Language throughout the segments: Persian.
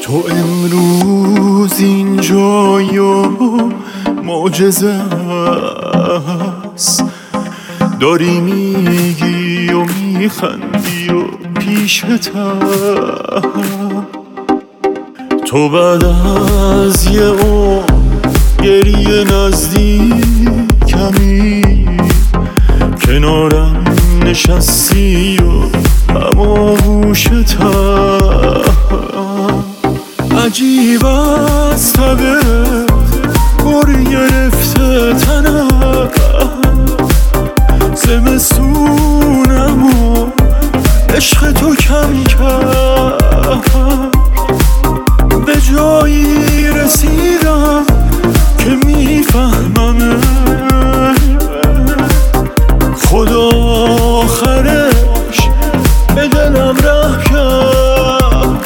تو امروز اینجایی و معجزه است، داری میگی و میخندی و پیشتم. تو بعد از یه عمر گریه نزدیکمی، کنارم نشستی و هماغوشتم. عجیب از طبعت پر گرفته تنم، زمستونم و عشق تو کم کرد. به جایی رسیدم که میفهمم خدا آخرش به دلم ره کرد.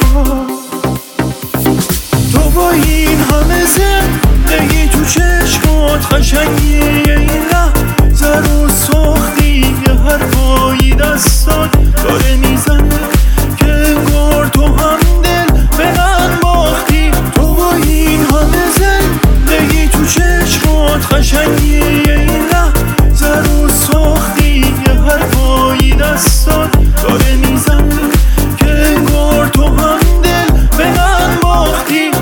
تو با این همه زندگی تو چشمات، قشنگی این لحظه رو ساختی، یه حرفایی دستات داره میزنه که انگار تو هم دل به من باختی. تو با این همه زندگی تو چشمات، قشنگی این لحظه رو ساختی، یه حرفایی دستات داره میزنه که انگار تو هم دل به من باختی.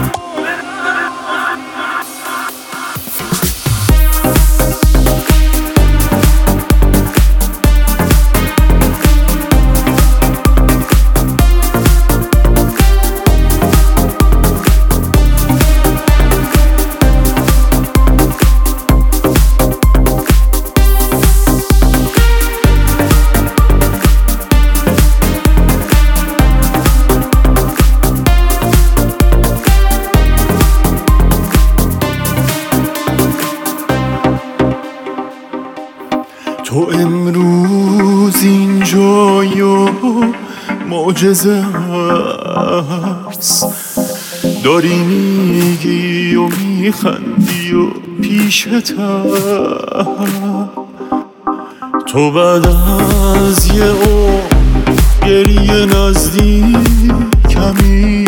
تو امروز اینجایی و معجزه است، داری میگی و میخندی و پیشتم. تو بعد از یه عمر گریه نزدیکمی،